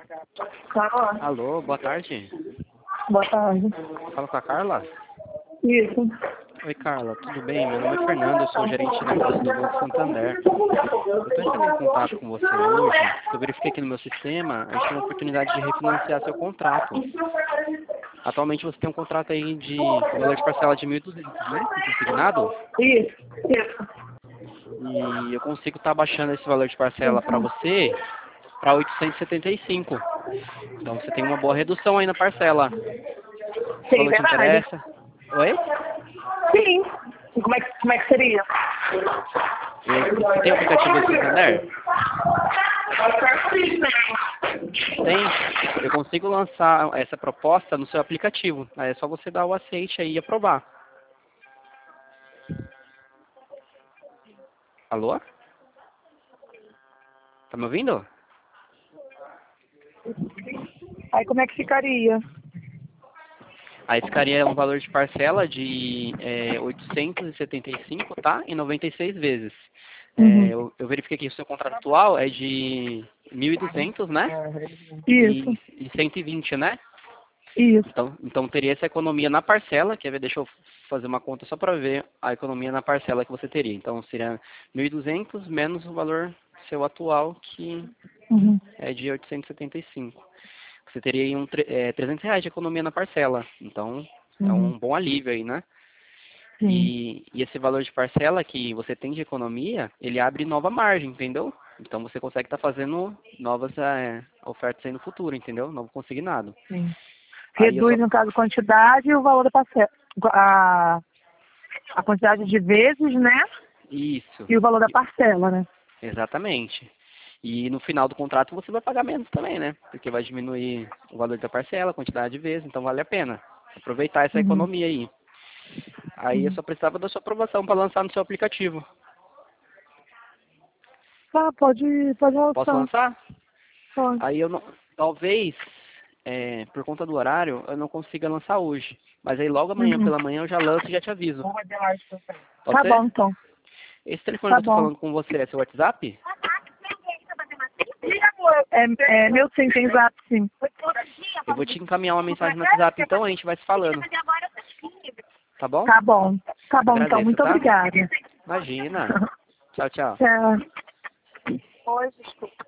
Tá. Alô, boa tarde. Boa tarde. Fala com a Carla? Isso. Oi, Carla, tudo bem? Meu nome é Fernando, eu sou gerente de negócio do Banco Santander. Eu estou entrando em contato com você hoje, porque eu verifiquei aqui no meu sistema, a gente tem uma oportunidade de refinanciar seu contrato. Atualmente você tem um contrato aí de valor de parcela de 1.200, né? Consignado? Isso. Isso. E eu consigo estar baixando esse valor de parcela para você para 875. Então você tem uma boa redução aí na parcela. Esse Sim, valor te verdade. interessa? Oi? Sim. E como é que seria? Você tem o aplicativo do Santander? Tem. Eu consigo lançar essa proposta no seu aplicativo. Aí é só você dar o aceite aí e aprovar. Alô? Tá me ouvindo? Aí como é que ficaria? Aí ficaria um valor de parcela de 875, tá? Em 96 vezes. Uhum. Eu verifiquei que o seu contrato atual é de 1.200, né? Isso. E 120, né? Isso. Então teria essa economia na parcela, quer ver? Deixa eu fazer uma conta só para ver a economia na parcela que você teria. Então seria 1.200 menos o valor seu atual, que Uhum. é de 875. Você teria aí R$ 300 de economia na parcela. Então é Uhum. um bom alívio aí, né? Sim. E esse valor de parcela que você tem de economia, ele abre nova margem, entendeu? Então você consegue estar fazendo novas ofertas aí no futuro, entendeu? Novo consignado. Sim. Aí eu Reduz, só. no caso, a quantidade e o valor da parcela. A quantidade de vezes, né? Isso. E o valor da parcela, né? Exatamente. E no final do contrato você vai pagar menos também, né? Porque vai diminuir o valor da parcela, a quantidade de vezes, então vale a pena aproveitar essa Uhum. economia aí. Aí eu Uhum. só precisava da sua aprovação para lançar no seu aplicativo. Tá, pode Posso lançar. lançar? Pode. Aí eu não, talvez, por conta do horário, eu não consiga lançar hoje. Mas aí logo amanhã Uhum. pela manhã eu já lanço e já te aviso. Pode Tá bom, ser? então. Esse telefone que Tá eu tô bom. falando com você é seu WhatsApp? Meu sim, tem zap, sim. Eu vou te encaminhar uma mensagem no WhatsApp, então a gente vai se falando. Tá bom? Tá bom. Tá bom, então. Agradeço, Muito tá? obrigada. Imagina. Tchau, tchau. Tchau. Oi, desculpa.